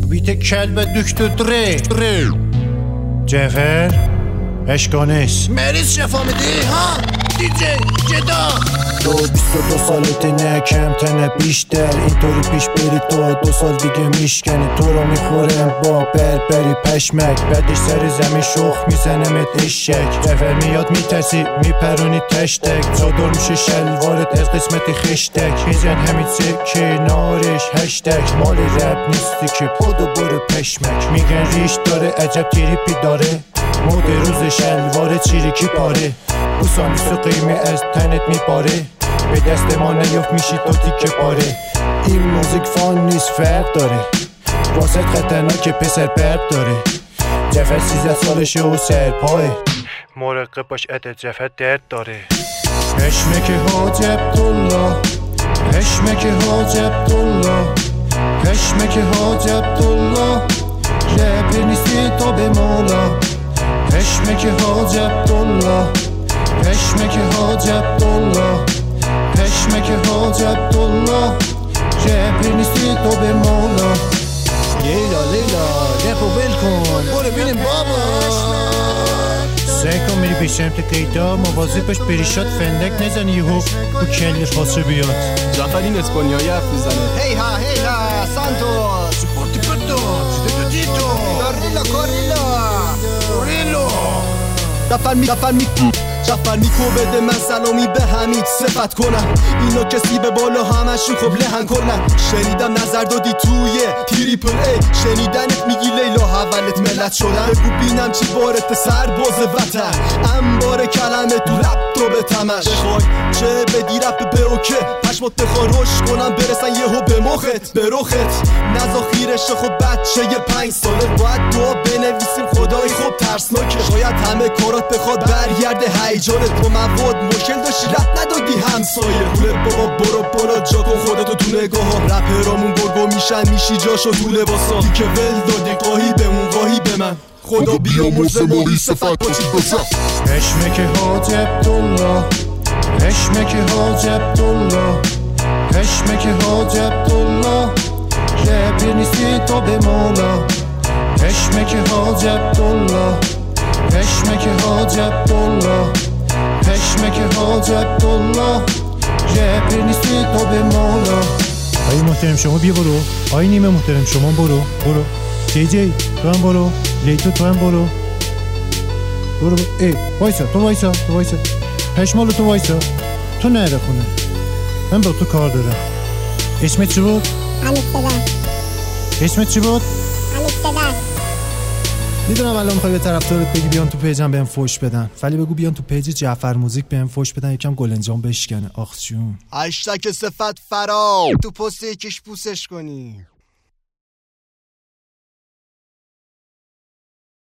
بیت کلب دکتر دره جعفر اشکانش مریض شفا میدی ها دیجی جدا 22 سالته نه کمتنه بیشتر اینطوری پیش بری تو 2 سال دیگه میشکنی تو رو میخورم با بربری پشمک بعدش سر زمین شخ میزنمت اشک جعفر میاد میترسی میپرونی تشتک چادر میشه شلوارت از قسمت خشتک میزن همین کنارش هشتک مال رب نیستی که پودو برو پشمک میگن ریش داره عجب تریپی داره مود روز شلوار چیریکی پاره بوسانی سو قیمه از تنت میپاره به دست ما نیفت میشی تو تیکه پاره این موزیک فان نیست فرق داره واسط خطرناک پسر برد داره جعفر 13 سالشه و سرپاه مراقب باش عدد جعفر درد داره پشمک حاج عبدالله پشمک حاج عبدالله پشمک حاج عبدالله رپ نیستی تا به مولا پشمک حاج عبدالله پشمک حاج عبدالله پشمک حاج عبدالله رپ نیستی تو به مولا لیلا رپو ول کن برو بینیم بابا سعی کن میری به سمت قیدا مواظب باش بریشات فندک نزنی یهو تو کل خاصه بیاد جعفر این اسپانیایی حرف میزنه هیها سانتوس پورتو دیتو کوریلو جعفر میکو بده من سلامی به حمید صفت کنم اینو کسی به بالا همشون خب لحن کنم شنیدم نظر دادی توی تریپل ای شنیدنت میگی لیلا حولت ملت شدن بگو بینم چی بارت سرباز وطن انبار کلمه تو لپتاپ تمش بخوای چه بدی رپ به اوکه پشمات بخوای روش کنم برسن یهو به مخت به رخت نذاخیرش خب بچه 5 ساله باید دعا بنویسیم خدای خوب ترسناکه شاید همه کارات بخواد برگرده هیجانت با مواد مشکل داشتی رپ ندادی همسایه پول بابا برو جا کن خودتو تو نگاه ها رپرامون گرگو میشن میشی جاشو تو لباسا دی که ول دادی قاهی بمون قاهی به من خدا بیامرزه ماهی صفت باشید بسن پشمک حاج عبدالله پشمک حاج عبدالله پشمک حاج عبدالله رپ نیستی تو به مولا پشمک حاج عبدالله پشمک حاج عبدالله پشمک حاج عبدالله رپ نیستی تو به مولا آی محترم شما بیا برو آی نیمه محترم شما برو جی تو هم برو لیتو تو هم برو ای وایسا تو وایسا پشمالو تو وایسا تو نره خونه من با تو کار دارم اسمت چی بود؟ اسمت چی بود؟ میدونم الان میخوای به طرفدارت بگی بیان تو پیجم بهم فوش بدن ولی بگو بیان تو پیج جعفر موزیک بهم فوش بدن یکم گلنجام بشکنه آخ جون هشتگ صفت فرا تو پست یکیش پوسش کنی